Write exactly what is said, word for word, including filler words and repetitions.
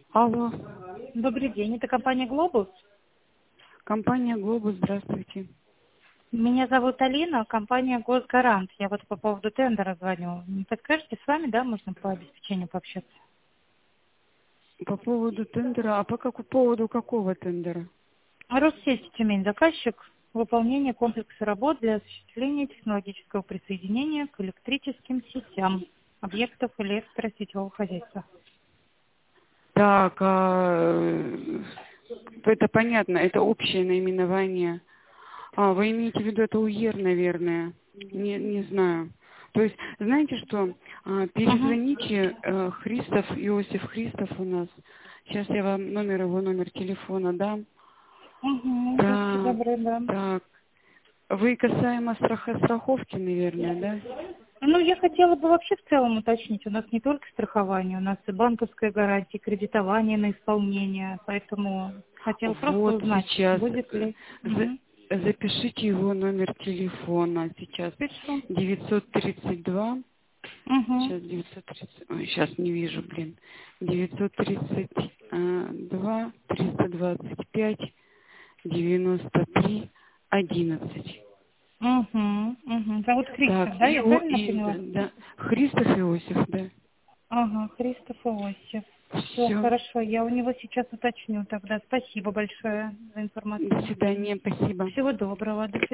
Алло, Добрый день, это компания «Глобус». компания «Глобус», здравствуйте. Меня зовут Алина, компания «Госгарант». Я вот по поводу тендера звоню. Не подскажете, с вами, да, можно по обеспечению пообщаться? По поводу тендера, а по какому поводу какого тендера? Россеть Тюмень, заказчик, выполнение комплекса работ для осуществления технологического присоединения к электрическим сетям объектов электросетевого хозяйства. Так, а, это понятно, это общее наименование. А, вы имеете в виду это УЕР, наверное? Не, не знаю. То есть, знаете что, А, Угу. перезвоните, э, Христов, Иосиф Христов у нас. Сейчас я вам номер его, номер телефона дам. Угу, будьте Так, добры, да. так. Вы касаемо страха, страховки, наверное, да? Ну, я хотела бы вообще в целом уточнить, у нас не только страхование, у нас и банковская гарантия, и кредитование на исполнение, поэтому хотела просто Вот узнать, сейчас будет э, ли. за- Угу. запишите его номер телефона сейчас. Пишу. девятьсот тридцать два. Угу. Сейчас девятьсот тридцать. Ой, сейчас не вижу, блин. девятьсот тридцать два триста двадцать пять девяносто три одиннадцать. Угу. Угу. Зовут Так, Христов, да, и, я о- правильно и поняла? да, Христов Иосиф, да. Ага, Христов Иосиф. Все, Все. хорошо, я у него сейчас уточню тогда. Спасибо большое за До информацию. свидания, спасибо. Всего доброго, до свидания.